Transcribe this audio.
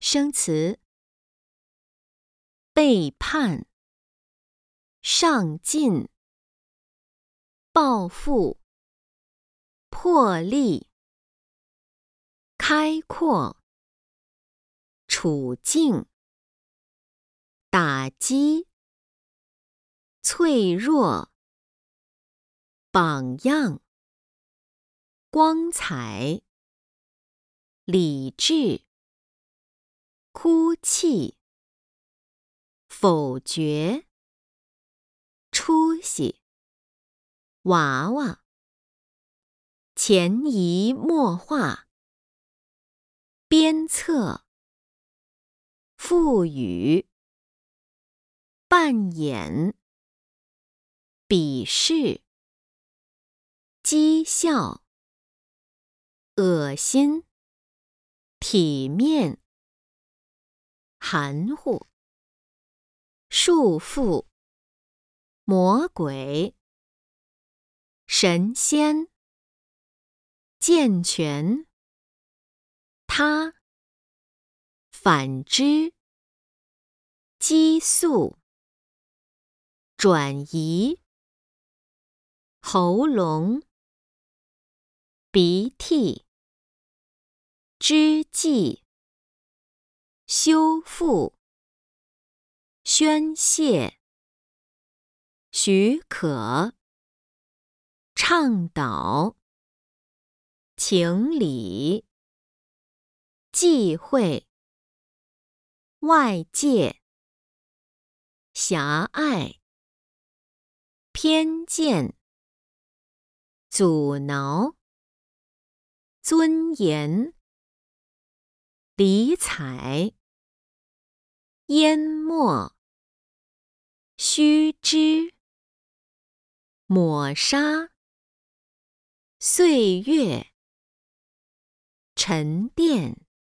生词：背叛、上进、抱负、魄力、开阔、处境、打击、脆弱、榜样、光彩、理智、哭泣、否决、出息、娃娃、潜移默化、鞭策、赋予、扮演、鄙视、讥笑、恶心、体面、含糊、束缚、魔鬼、神仙、健全、他、反之、激素、转移、喉咙、鼻涕、之际、修复、宣泄、许可、倡导、情理、忌讳、外界、狭隘、偏见、阻挠、尊严、理睬、淹没、须知、抹杀、岁月、沉淀。